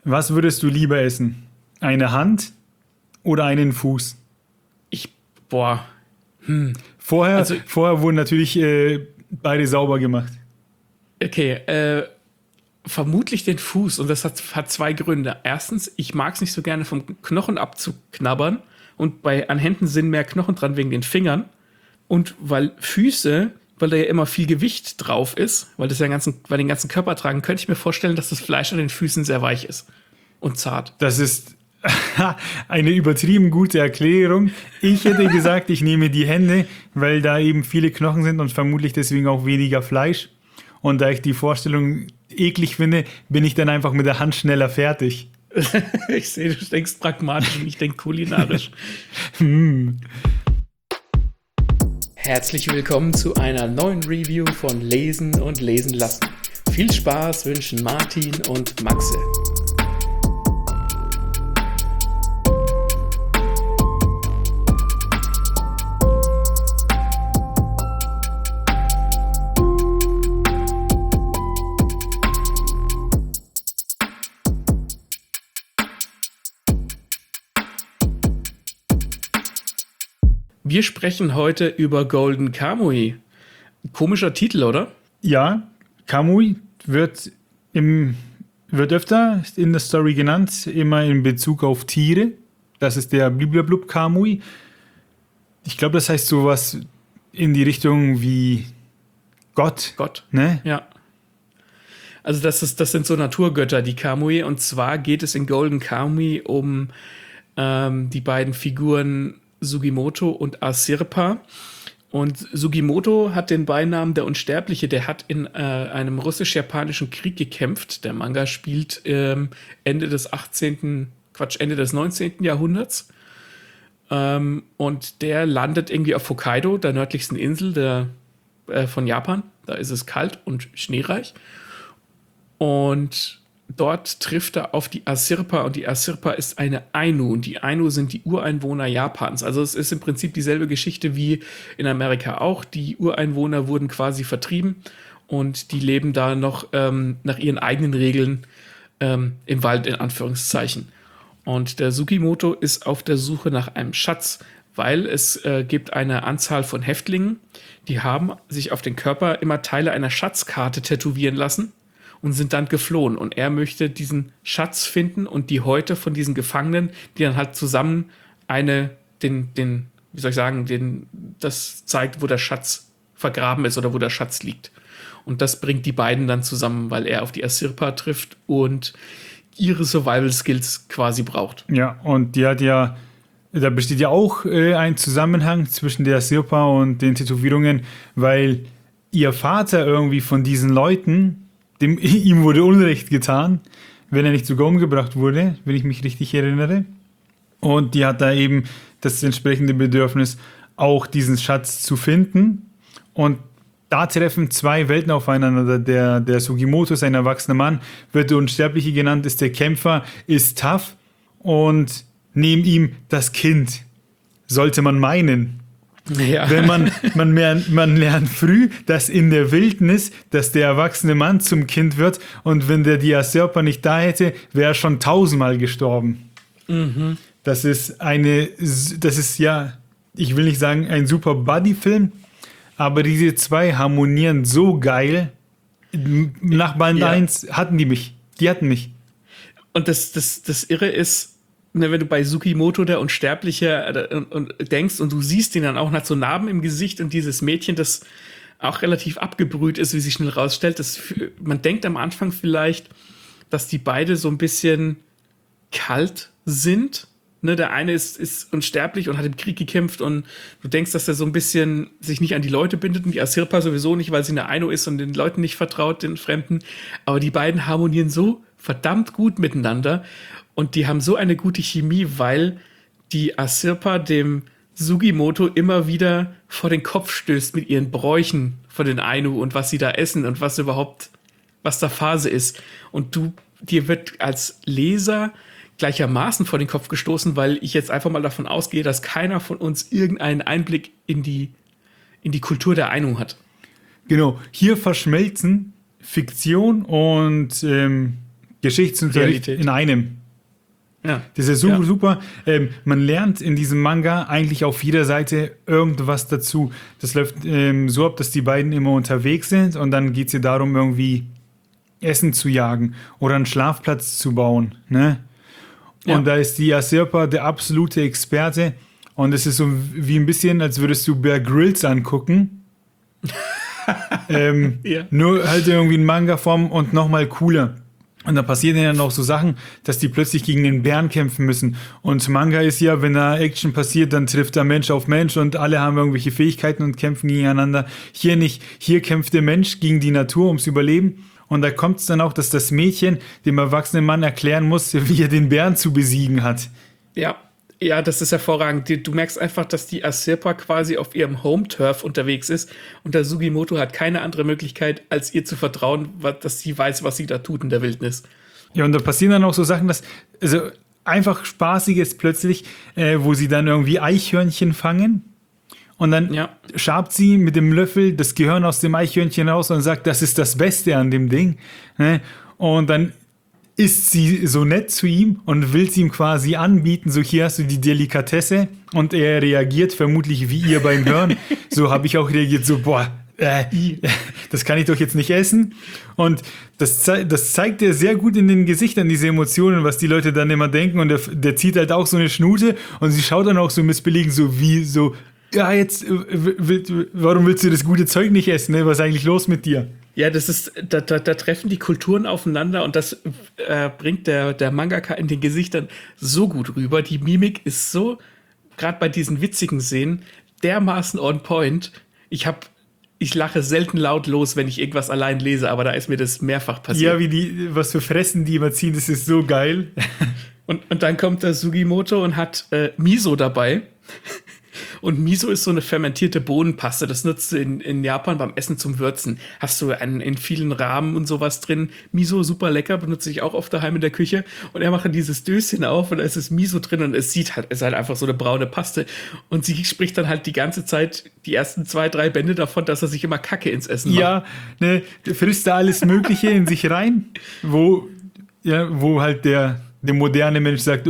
Was würdest du lieber essen? Eine Hand oder einen Fuß? Ich, boah. Vorher wurden natürlich beide sauber gemacht. Okay, vermutlich den Fuß und das hat zwei Gründe. Erstens, ich mag es nicht so gerne vom Knochen abzuknabbern und an Händen sind mehr Knochen dran wegen den Fingern und weil Füße, weil da ja immer viel Gewicht drauf ist, weil das ja den ganzen Körper tragen, könnte ich mir vorstellen, dass das Fleisch an den Füßen sehr weich ist und zart. Das ist eine übertrieben gute Erklärung. Ich hätte gesagt, ich nehme die Hände, weil da eben viele Knochen sind und vermutlich deswegen auch weniger Fleisch. Und da ich die Vorstellung eklig finde, bin ich dann einfach mit der Hand schneller fertig. Ich sehe, du denkst pragmatisch und ich denke kulinarisch. Herzlich willkommen zu einer neuen Review von Lesen und Lesen lassen. Viel Spaß wünschen Martin und Maxe. Wir sprechen heute über Golden Kamuy. Komischer Titel, oder? Ja, Kamui wird öfter in der Story genannt, immer in Bezug auf Tiere. Das ist der Bliblablub Kamui. Ich glaube, das heißt sowas in die Richtung wie Gott. Gott. Ne? Ja. Also das sind so Naturgötter, die Kamui. Und zwar geht es in Golden Kamuy um die beiden Figuren Sugimoto und Asirpa. Und Sugimoto hat den Beinamen der Unsterbliche, der hat in einem russisch-japanischen Krieg gekämpft. Der Manga spielt Ende des 19. Jahrhunderts. Und der landet irgendwie auf Hokkaido, der nördlichsten Insel von Japan. Da ist es kalt und schneereich. Und dort trifft er auf die Asirpa und die Asirpa ist eine Ainu und die Ainu sind die Ureinwohner Japans. Also es ist im Prinzip dieselbe Geschichte wie in Amerika auch. Die Ureinwohner wurden quasi vertrieben und die leben da noch nach ihren eigenen Regeln im Wald in Anführungszeichen. Und der Sugimoto ist auf der Suche nach einem Schatz, weil es gibt eine Anzahl von Häftlingen, die haben sich auf den Körper immer Teile einer Schatzkarte tätowieren lassen und sind dann geflohen. Und er möchte diesen Schatz finden und die Häute von diesen Gefangenen, die dann halt zusammen das zeigt, wo der Schatz vergraben ist oder wo der Schatz liegt. Und das bringt die beiden dann zusammen, weil er auf die Asirpa trifft und ihre Survival-Skills quasi braucht. Ja, und da besteht ja auch ein Zusammenhang zwischen der Asirpa und den Tätowierungen, weil ihr Vater irgendwie von diesen Leuten, ihm wurde Unrecht getan, wenn er nicht sogar umgebracht wurde, wenn ich mich richtig erinnere. Und die hat da eben das entsprechende Bedürfnis, auch diesen Schatz zu finden. Und da treffen zwei Welten aufeinander. Der Sugimoto ist ein erwachsener Mann, wird der Unsterbliche genannt, ist der Kämpfer, ist tough. Und neben ihm das Kind, sollte man meinen. Ja. Wenn man lernt früh, dass in der Wildnis, dass der erwachsene Mann zum Kind wird und wenn der die Asirpa nicht da hätte, wäre er schon 1000-mal gestorben. Mhm. Das ist ja, ich will nicht sagen ein super Buddy-Film, aber diese zwei harmonieren so geil. Nach Band 1 hatten die mich. Die hatten mich. Und das Irre ist, wenn du bei Sugimoto, der Unsterbliche, und denkst und du siehst ihn dann auch, hat so Narben im Gesicht und dieses Mädchen, das auch relativ abgebrüht ist, wie sich schnell rausstellt. Man denkt am Anfang vielleicht, dass die beide so ein bisschen kalt sind. Ne, der eine ist unsterblich und hat im Krieg gekämpft und du denkst, dass er so ein bisschen sich nicht an die Leute bindet und die Asirpa sowieso nicht, weil sie eine Aino ist und den Leuten nicht vertraut, den Fremden. Aber die beiden harmonieren so verdammt gut miteinander. Und die haben so eine gute Chemie, weil die Asirpa dem Sugimoto immer wieder vor den Kopf stößt mit ihren Bräuchen von den Ainu und was sie da essen und was da Phase ist. Und dir wird als Leser gleichermaßen vor den Kopf gestoßen, weil ich jetzt einfach mal davon ausgehe, dass keiner von uns irgendeinen Einblick in die Kultur der Ainu hat. Genau, hier verschmelzen Fiktion und Geschichtsunterricht Realität. in einem. Ja. Das ist super. Man lernt in diesem Manga eigentlich auf jeder Seite irgendwas dazu. Das läuft so ab, dass die beiden immer unterwegs sind und dann geht es ja darum, irgendwie Essen zu jagen oder einen Schlafplatz zu bauen. Ne? Ja. Und da ist die Asirpa der absolute Experte. Und es ist so wie ein bisschen, als würdest du Bear Grylls angucken. Ja. Nur halt irgendwie in Manga-Form und nochmal cooler. Und da passieren ja noch so Sachen, dass die plötzlich gegen den Bären kämpfen müssen. Und Manga ist ja, wenn da Action passiert, dann trifft da Mensch auf Mensch und alle haben irgendwelche Fähigkeiten und kämpfen gegeneinander. Hier nicht. Hier kämpft der Mensch gegen die Natur ums Überleben. Und da kommt es dann auch, dass das Mädchen dem erwachsenen Mann erklären muss, wie er den Bären zu besiegen hat. Ja, das ist hervorragend. Du merkst einfach, dass die Asirpa quasi auf ihrem Home-Turf unterwegs ist und der Sugimoto hat keine andere Möglichkeit, als ihr zu vertrauen, dass sie weiß, was sie da tut in der Wildnis. Ja, und da passieren dann auch so Sachen, dass, also einfach Spaßiges plötzlich, wo sie dann irgendwie Eichhörnchen fangen und dann schabt sie mit dem Löffel das Gehirn aus dem Eichhörnchen raus und sagt, das ist das Beste an dem Ding. Ne? Und dann ist sie so nett zu ihm und will es ihm quasi anbieten, so hier hast du die Delikatesse und er reagiert vermutlich wie ihr beim Hören. So habe ich auch reagiert, so boah, das kann ich doch jetzt nicht essen. Und das zeigt er sehr gut in den Gesichtern, diese Emotionen, was die Leute dann immer denken und der zieht halt auch so eine Schnute und sie schaut dann auch so missbilligend, so wie so, ja jetzt, warum willst du das gute Zeug nicht essen, ne? Was ist eigentlich los mit dir? Ja, das ist, da treffen die Kulturen aufeinander und das bringt der Mangaka in den Gesichtern so gut rüber. Die Mimik ist so, gerade bei diesen witzigen Szenen, dermaßen on point. Ich lache selten laut los, wenn ich irgendwas allein lese, aber da ist mir das mehrfach passiert. Ja, was für Fressen die immer ziehen, das ist so geil. Und dann kommt der Sugimoto und hat Miso dabei. Und Miso ist so eine fermentierte Bohnenpaste. Das nutzt du in Japan beim Essen zum Würzen. Hast du in vielen Ramen und sowas drin. Miso, super lecker, benutze ich auch oft daheim in der Küche. Und er macht dieses Döschen auf und da ist das Miso drin und es ist halt einfach so eine braune Paste. Und sie spricht dann halt die ganze Zeit, die ersten 2, 3 Bände davon, dass er sich immer Kacke ins Essen macht. Ja, ne, der frisst da alles Mögliche in sich rein, wo halt der moderne Mensch sagt,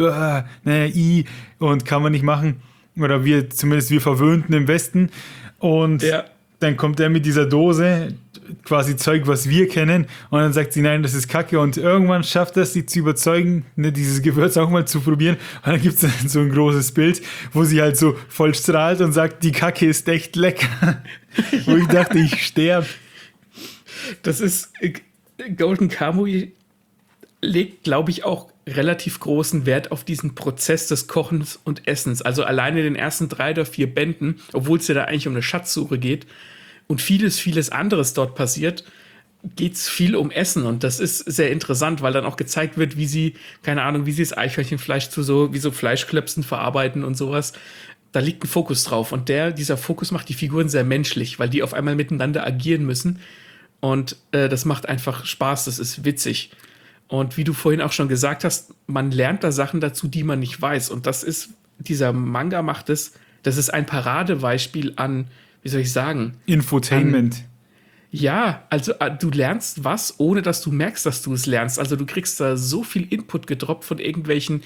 und kann man nicht machen. Oder zumindest wir Verwöhnten im Westen. Und dann kommt er mit dieser Dose, quasi Zeug, was wir kennen. Und dann sagt sie, nein, das ist Kacke. Und irgendwann schafft er es, sie zu überzeugen, ne, dieses Gewürz auch mal zu probieren. Und dann gibt es so ein großes Bild, wo sie halt so voll strahlt und sagt, die Kacke ist echt lecker. Wo ich dachte, ich sterbe. Das ist, Golden Kamuy legt, glaube ich, auch relativ großen Wert auf diesen Prozess des Kochens und Essens. Also alleine in den ersten 3 oder 4 Bänden, obwohl es ja da eigentlich um eine Schatzsuche geht und vieles anderes dort passiert, geht es viel um Essen. Und das ist sehr interessant, weil dann auch gezeigt wird, wie sie das Eichhörnchenfleisch wie so Fleischklöpsen verarbeiten und sowas. Da liegt ein Fokus drauf. Und dieser Fokus macht die Figuren sehr menschlich, weil die auf einmal miteinander agieren müssen. Und das macht einfach Spaß, das ist witzig. Und wie du vorhin auch schon gesagt hast, man lernt da Sachen dazu, die man nicht weiß. Und dieser Manga macht das ist ein Paradebeispiel an, wie soll ich sagen? Infotainment. Ja, also du lernst was, ohne dass du merkst, dass du es lernst. Also du kriegst da so viel Input gedroppt von irgendwelchen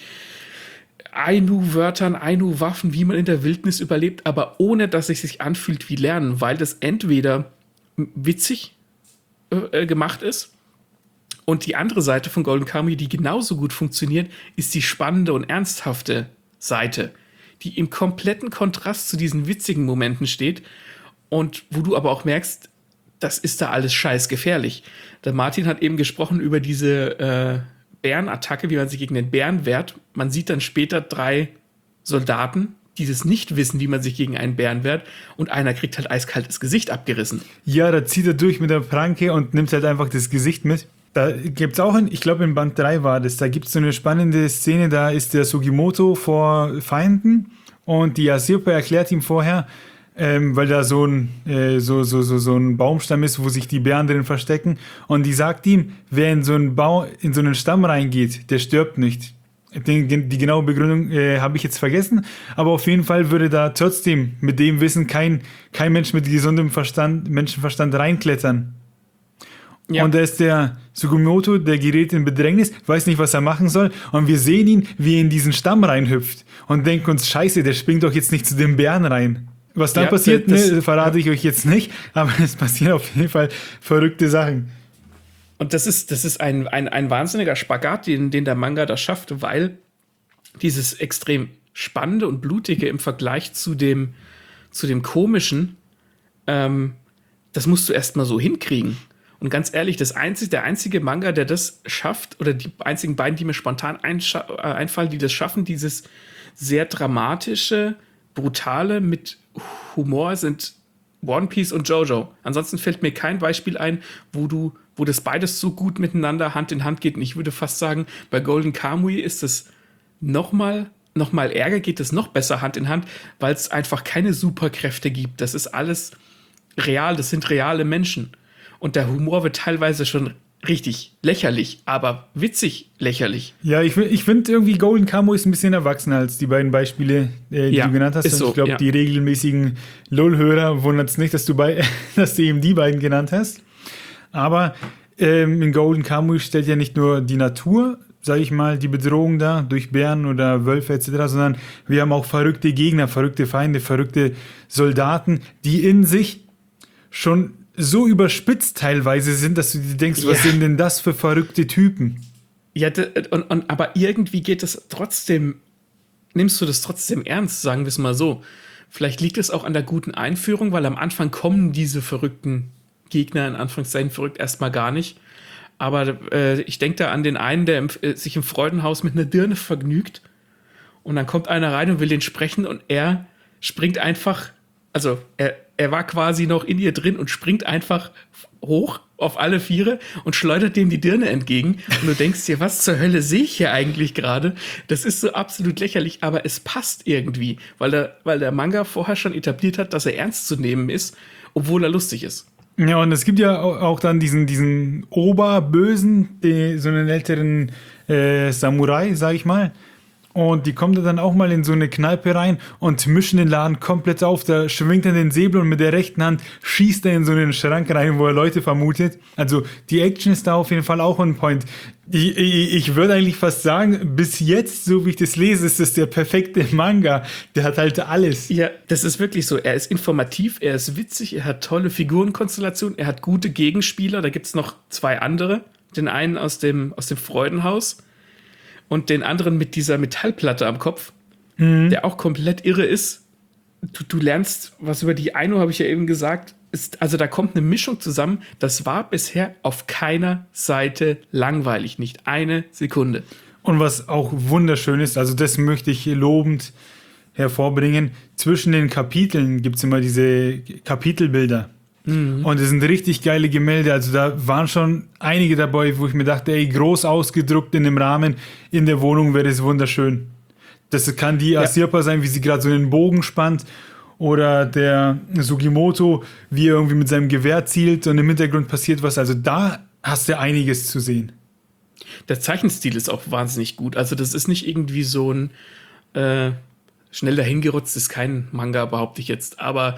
Ainu-Wörtern, Ainu-Waffen, wie man in der Wildnis überlebt, aber ohne, dass es sich anfühlt wie Lernen, weil das entweder witzig gemacht ist. Und die andere Seite von Golden Kamuy, die genauso gut funktioniert, ist die spannende und ernsthafte Seite, die im kompletten Kontrast zu diesen witzigen Momenten steht und wo du aber auch merkst, das ist da alles scheiß gefährlich. Der Martin hat eben gesprochen über diese Bärenattacke, wie man sich gegen den Bären wehrt. Man sieht dann später 3 Soldaten, die das nicht wissen, wie man sich gegen einen Bären wehrt und einer kriegt halt eiskaltes Gesicht abgerissen. Ja, da zieht er durch mit der Pranke und nimmt halt einfach das Gesicht mit. Da gibt es auch, ich glaube in Band 3 war das, da gibt es so eine spannende Szene, da ist der Sugimoto vor Feinden und die Asirpa erklärt ihm vorher, weil da so ein Baumstamm ist, wo sich die Bären drin verstecken und die sagt ihm, wer in so einen Stamm reingeht, der stirbt nicht. Die genaue Begründung habe ich jetzt vergessen, aber auf jeden Fall würde da trotzdem mit dem Wissen kein Mensch mit gesundem Menschenverstand reinklettern. Ja. Und da ist der Sugimoto, der gerät in Bedrängnis, weiß nicht, was er machen soll. Und wir sehen ihn, wie er in diesen Stamm reinhüpft. Und denken uns, scheiße, der springt doch jetzt nicht zu dem Bären rein. Was dann passiert, verrate ich euch jetzt nicht. Aber es passieren auf jeden Fall verrückte Sachen. Und das ist ein wahnsinniger Spagat, den der Manga da schafft, weil dieses extrem Spannende und Blutige im Vergleich zu dem Komischen, das musst du erstmal so hinkriegen. Und ganz ehrlich, der einzige Manga, der das schafft, oder die einzigen beiden, die mir spontan einfallen, die das schaffen, dieses sehr dramatische, brutale mit Humor, sind One Piece und JoJo. Ansonsten fällt mir kein Beispiel ein, wo das beides so gut miteinander Hand in Hand geht. Und ich würde fast sagen, bei Golden Kamuy ist es noch mal ärger, geht es noch besser Hand in Hand, weil es einfach keine Superkräfte gibt. Das ist alles real, das sind reale Menschen. Und der Humor wird teilweise schon richtig lächerlich, aber witzig lächerlich. Ja, ich finde irgendwie Golden Kamuy ist ein bisschen erwachsener als die beiden Beispiele, die du genannt hast. So, ich glaube, die regelmäßigen LOL-Hörer wundert es nicht, dass du eben die beiden genannt hast. Aber in Golden Kamuy stellt ja nicht nur die Natur, sage ich mal, die Bedrohung dar, durch Bären oder Wölfe etc., sondern wir haben auch verrückte Gegner, verrückte Feinde, verrückte Soldaten, die in sich schon so überspitzt teilweise sind, dass du dir denkst, was sind denn das für verrückte Typen? Ja, aber irgendwie geht es trotzdem, nimmst du das trotzdem ernst, sagen wir es mal so. Vielleicht liegt es auch an der guten Einführung, weil am Anfang kommen diese verrückten Gegner, in Anführungszeichen verrückt, erstmal gar nicht. Aber ich denke da an den einen, der sich im Freudenhaus mit einer Dirne vergnügt und dann kommt einer rein und will den sprechen und er springt einfach, also er war quasi noch in ihr drin und springt einfach hoch auf alle Viere und schleudert dem die Dirne entgegen. Und du denkst dir, was zur Hölle sehe ich hier eigentlich gerade? Das ist so absolut lächerlich, aber es passt irgendwie, weil der Manga vorher schon etabliert hat, dass er ernst zu nehmen ist, obwohl er lustig ist. Ja, und es gibt ja auch dann diesen Oberbösen, so einen älteren Samurai, sag ich mal. Und die kommen dann auch mal in so eine Kneipe rein und mischen den Laden komplett auf. Da schwingt er den Säbel und mit der rechten Hand schießt er in so einen Schrank rein, wo er Leute vermutet. Also die Action ist da auf jeden Fall auch on point. Ich würde eigentlich fast sagen, bis jetzt, so wie ich das lese, ist das der perfekte Manga. Der hat halt alles. Ja, das ist wirklich so. Er ist informativ, er ist witzig, er hat tolle Figurenkonstellationen, er hat gute Gegenspieler. Da gibt es noch zwei andere. Den einen aus dem Freudenhaus und den anderen mit dieser Metallplatte am Kopf, der auch komplett irre ist. Du lernst was über die Ainu, habe ich ja eben gesagt. Also da kommt eine Mischung zusammen. Das war bisher auf keiner Seite langweilig. Nicht eine Sekunde. Und was auch wunderschön ist, also das möchte ich lobend hervorbringen, zwischen den Kapiteln gibt es immer diese Kapitelbilder. Und es sind richtig geile Gemälde. Also da waren schon einige dabei, wo ich mir dachte, ey, groß ausgedruckt in dem Rahmen in der Wohnung wäre es wunderschön. Das kann die Asirpa sein, wie sie gerade so einen Bogen spannt. Oder der Sugimoto, wie er irgendwie mit seinem Gewehr zielt und im Hintergrund passiert was. Also da hast du einiges zu sehen. Der Zeichenstil ist auch wahnsinnig gut. Also das ist nicht irgendwie so ein schnell dahingerotzt, ist kein Manga, behaupte ich jetzt. Aber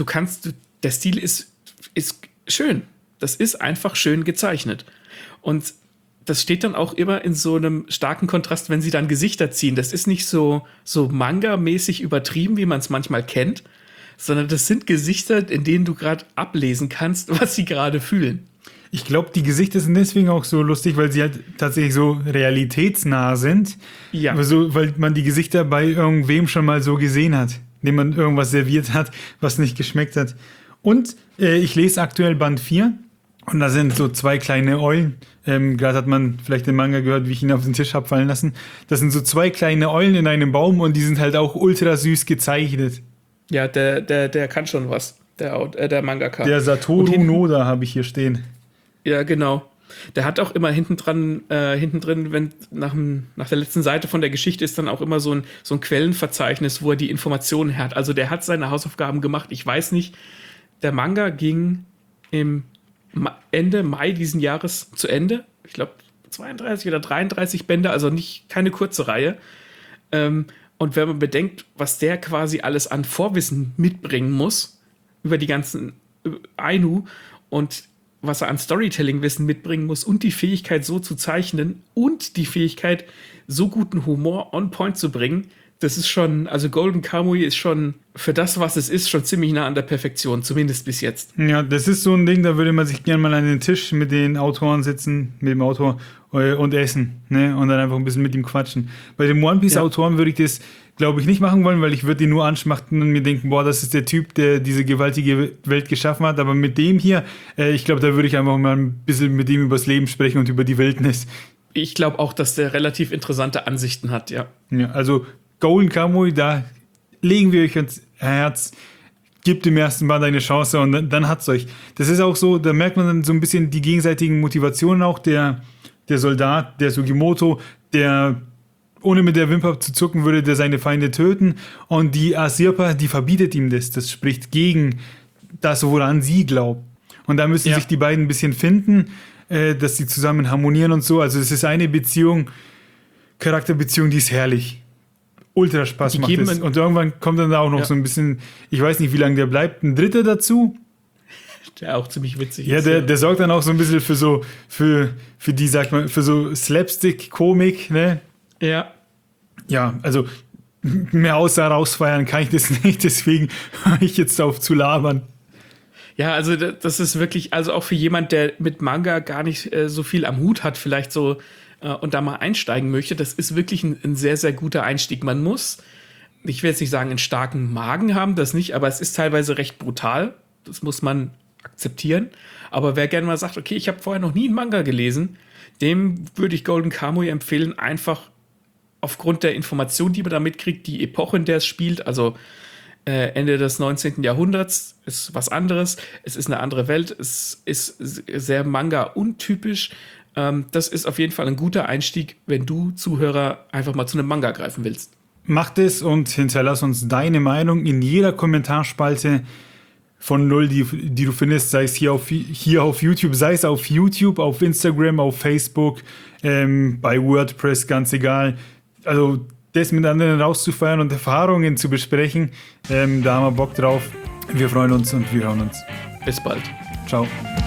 der Stil ist schön. Das ist einfach schön gezeichnet. Und das steht dann auch immer in so einem starken Kontrast, wenn sie dann Gesichter ziehen. Das ist nicht so Manga-mäßig übertrieben, wie man es manchmal kennt, sondern das sind Gesichter, in denen du gerade ablesen kannst, was sie gerade fühlen. Ich glaube, die Gesichter sind deswegen auch so lustig, weil sie halt tatsächlich so realitätsnah sind. Ja. Also, weil man die Gesichter bei irgendwem schon mal so gesehen hat, dem man irgendwas serviert hat, was nicht geschmeckt hat. Und ich lese aktuell Band 4 und da sind so zwei kleine Eulen. Gerade hat man vielleicht den Manga gehört, wie ich ihn auf den Tisch habe fallen lassen. Das sind so zwei kleine Eulen in einem Baum und die sind halt auch ultra süß gezeichnet. Ja, der kann schon was, der Mangaka. Der Satoru Noda habe ich hier stehen. Ja, genau. Der hat auch immer hinten drin, wenn nach der letzten Seite von der Geschichte ist dann auch immer so ein Quellenverzeichnis, wo er die Informationen hat. Also der hat seine Hausaufgaben gemacht. Ich weiß nicht, der Manga ging im Ende Mai diesen Jahres zu Ende. Ich glaube 32 oder 33 Bände, also keine kurze Reihe. Und wenn man bedenkt, was der quasi alles an Vorwissen mitbringen muss über die ganzen Ainu und was er an Storytelling-Wissen mitbringen muss und die Fähigkeit, so zu zeichnen und die Fähigkeit, so guten Humor on point zu bringen, das ist schon, also Golden Kamuy ist schon für das, was es ist, schon ziemlich nah an der Perfektion, zumindest bis jetzt. Ja, das ist so ein Ding, da würde man sich gerne mal an den Tisch mit den Autoren sitzen, mit dem Autor und essen, ne? Und dann einfach ein bisschen mit ihm quatschen. Bei den One Piece-Autoren würde ich das, glaube ich, nicht machen wollen, weil ich würde ihn nur anschmachten und mir denken, boah, das ist der Typ, der diese gewaltige Welt geschaffen hat. Aber mit dem hier, ich glaube, da würde ich einfach mal ein bisschen mit ihm übers Leben sprechen und über die Wildnis. Ich glaube auch, dass der relativ interessante Ansichten hat, ja. Ja, also Golden Kamuy, da legen wir euch ans Herz, gebt dem ersten Band eine Chance und dann hat's euch. Das ist auch so, da merkt man dann so ein bisschen die gegenseitigen Motivationen auch, der Soldat, der Sugimoto, der ohne mit der Wimper zu zucken würde, der seine Feinde töten, und die Asirpa, die verbietet ihm das. Das spricht gegen das, woran sie glaubt. Und da müssen sich die beiden ein bisschen finden, dass sie zusammen harmonieren und so. Also es ist eine Beziehung, Charakterbeziehung, die ist herrlich. Ultra Spaß macht es. Und irgendwann kommt dann da auch noch so ein bisschen, ich weiß nicht, wie lange der bleibt, ein Dritter dazu. Der auch ziemlich witzig ist. Ja, der sorgt dann auch so ein bisschen für die, sagt man, für so Slapstick-Komik, ne? Ja. Ja, also mehr außer rausfeiern kann ich das nicht, deswegen höre ich jetzt auf zu labern. Ja, also das ist wirklich, also auch für jemand, der mit Manga gar nicht so viel am Hut hat, vielleicht so und da mal einsteigen möchte, das ist wirklich ein sehr, sehr guter Einstieg. Man muss, ich will jetzt nicht sagen, einen starken Magen haben, das nicht, aber es ist teilweise recht brutal. Das muss man akzeptieren. Aber wer gerne mal sagt, okay, ich habe vorher noch nie einen Manga gelesen, dem würde ich Golden Kamuy empfehlen, einfach aufgrund der Information, die man da mitkriegt, die Epoche, in der es spielt, also Ende des 19. Jahrhunderts, ist was anderes. Es ist eine andere Welt. Es ist sehr Manga-untypisch. Das ist auf jeden Fall ein guter Einstieg, wenn du, Zuhörer, einfach mal zu einem Manga greifen willst. Mach das und hinterlass uns deine Meinung in jeder Kommentarspalte von Null, die du findest, sei es hier auf YouTube, sei es auf YouTube, auf Instagram, auf Facebook, bei WordPress, ganz egal. Also das mit anderen rauszufeiern und Erfahrungen zu besprechen, da haben wir Bock drauf. Wir freuen uns und wir hören uns. Bis bald. Ciao.